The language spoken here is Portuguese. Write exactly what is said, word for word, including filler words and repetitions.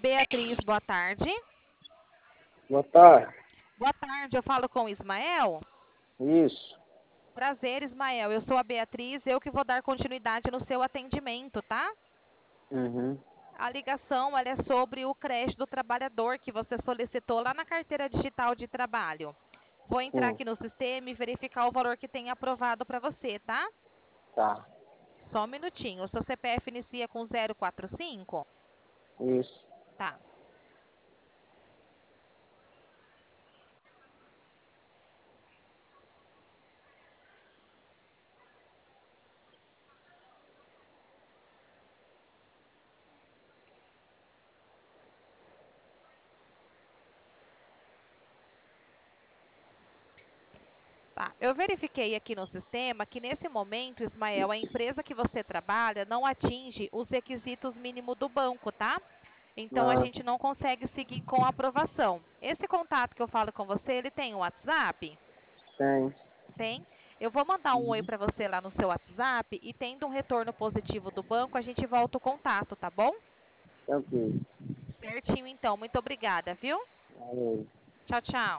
Beatriz, boa tarde. Boa tarde. Boa tarde, eu falo com o Ismael. Isso. Prazer, Ismael. Eu sou a Beatriz, eu que vou dar continuidade no seu atendimento, tá? Uhum. A ligação ela é sobre o creche do trabalhador que você solicitou lá na carteira digital de trabalho. Vou entrar Sim. aqui no sistema e verificar o valor que tem aprovado para você, tá? Tá. Só um minutinho. O seu C P F inicia com zero quatro cinco? Isso. Tá. Tá, eu verifiquei aqui no sistema que nesse momento, Ismael, a empresa que você trabalha não atinge os requisitos mínimos do banco, tá? Então a Ah, gente não consegue seguir com a aprovação. Esse contato que eu falo com você, ele tem um WhatsApp? tem. Tem. Eu vou mandar um oi Uhum. para você lá no seu WhatsApp e tendo um retorno positivo do banco, a gente volta o contato, tá bom? Tranquilo. Certinho, então. Muito obrigada, viu? Valeu. Tchau, tchau.